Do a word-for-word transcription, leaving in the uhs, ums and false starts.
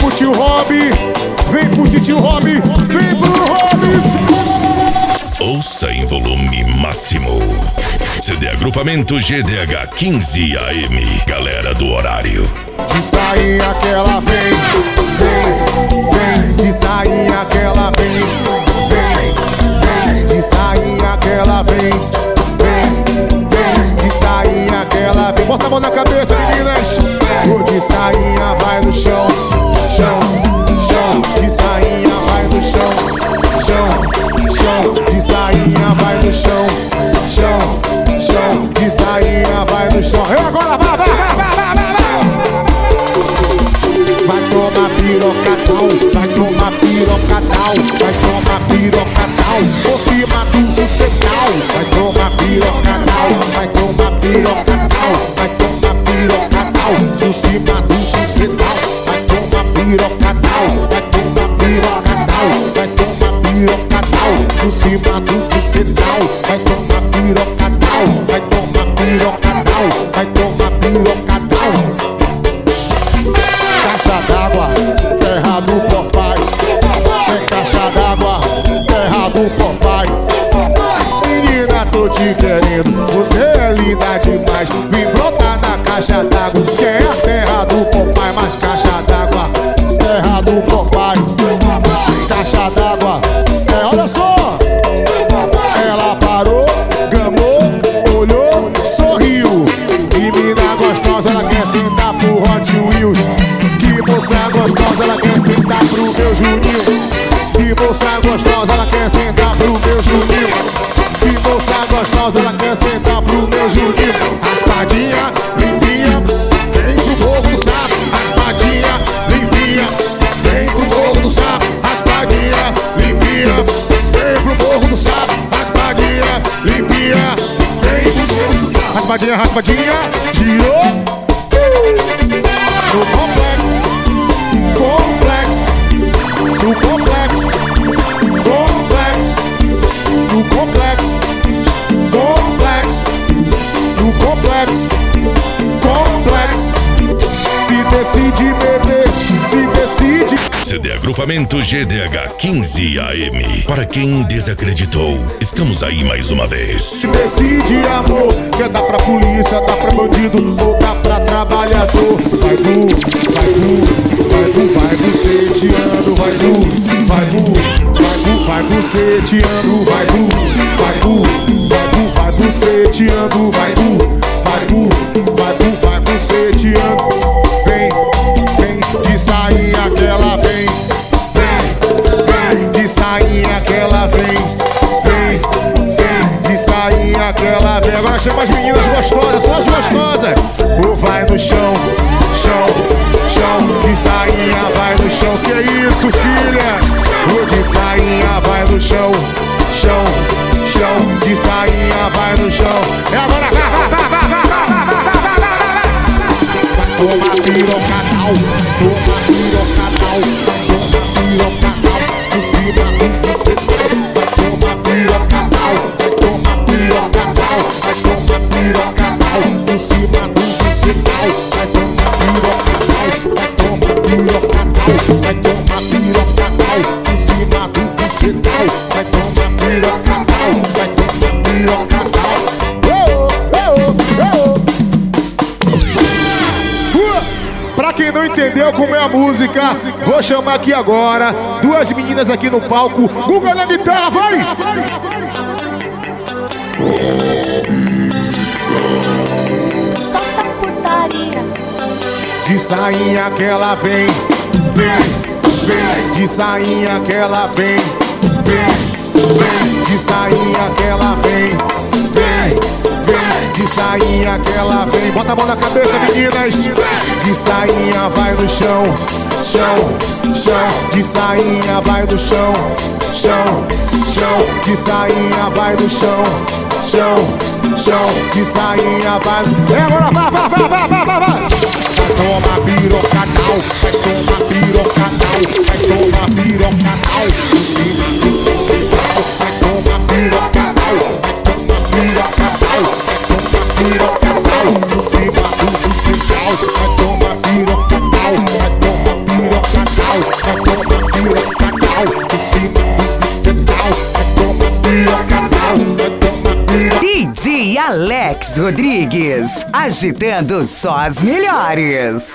pro tio Rob, vem pro tio Rob, vem pro Robson. Ouça em volume máximo. C D Agrupamento G D H quinze A M, galera do horário. De sainha que ela vem, vem, vem. De sainha que ela vem, vem, vem. De sainha que ela vem, vem, vem. De sainha que ela vem. Bota a mão na cabeça, meninas. Vou de sainha, vai no chão, chão, chão. De sainha, vai no chão, chão, chão. De sainha, vai no chão, chão, chão. De sainha, vai no chão. E agora, vai, vai, vai, vai, vai, vai. Vai tomar pirocatão, vai tomar pirocatão, vai tomar pirocatão, por cima do bucetal. Vai tomar pirocatão, vai tomar pirocatão, vai tomar pirocatão, por cima do bucetal. Vai tomar pirocatão, vai tomar pirocatão, vai tomar pirocatão, por cima do bucetal. Vai tomar pirocatão, vai tomar pirocatão, vai tomar pirocatão. Caixa d'água, terra do papai. Tem caixa d'água, terra do papai. Menina, tô te querendo, você é linda demais. Vim brotar na caixa d'água, que é a terra do papai. Mas caixa d'água, terra do papai. Caixa d'água, é, olha só. Ela parou, gamou, olhou, sorriu. E mina gostosa, ela quer sentar pro Hot Wheels. Que moça gostosa, ela quer sentar pro meu Juninho. Que moça gostosa, ela quer sentar pro meu Juninho. Que moça gostosa, ela quer sentar pro meu Juninho. Raspadinha, limpinha, vem pro morro do sapo. Raspadinha, limpinha, vem pro morro do sapo. Raspadinha, limpinha, vem pro morro do sapo. Raspadinha, limpinha, vem pro morro do sapo. Raspadinha, raspadinha, girou. No complexo, complexo, no complexo, complexo, no complexo, complexo, no complexo, complexo. Se decide beber, se decide. C D Agrupamento G D H quinze A M. Para quem desacreditou, estamos aí mais uma vez. Se decide amor, quer dar pra polícia, dá pra bandido ou dá pra trabalhador. Vai bu, vai bu, vai bu, vai buceteando, vai bu, vai bu, vai bu, vai buceteando, vai bu, vai bu, vai bu, vai buceteando, vai bu, vai bu, vai bu, vai buceteando. Vem, vem, de sainha que ela vem, vem, vem, de sainha que ela vem, vem, vem, de sainha que ela vem. Agora chama as meninas gostosas, só as gostosas. Ou vai no chão, chão, chão, de sainha vai no chão. Que isso, filha? Ou de sainha vai no chão, chão, chão, de sainha vai no chão. É agora, vai, vai, vai, vai, vai, vai, vai, vai, vai, vai, vai. Toma pirocatão, toma pirocatão, toma pirocatão, por cima do bucetal. Vai tomar pirocatão, vai tomar pirocatão, vai tomar pirocatão, por cima do bucetal. Vai tomar pirocatão, vai tomar pirocatão, vai tomar pirocatão, por cima do bucetal. Vai tomar pirocatão, vai tomar pirocatão. Pra quem não entendeu como é a música, vou chamar aqui agora duas meninas aqui no palco. Guga na guitarra, vai! Solta putaria. De sainha que ela vem, vem, vem. De sainha que ela vem, vem, vem. De sainha que ela vem, vem, vem. De sainha que ela vem. Bota a mão na cabeça, meninas. De sainha vai no chão, chão, chão. De sainha vai no chão, chão, chão. De sainha vai no chão, chão, chão. De sainha vai. É agora, vai, vai, vai, vai, vai, vai, vai. Vai tomar pirocatão, vai tomar pirocatão, vai tomar pirocatão. Vai tomar pirocatão, vai tomar pirocatão, vai tomar pirocatão. Por cima do bucetal, vai tomar pirocatão, vai tomar pirocatão. e Alex Rodrigues, agitando só as melhores.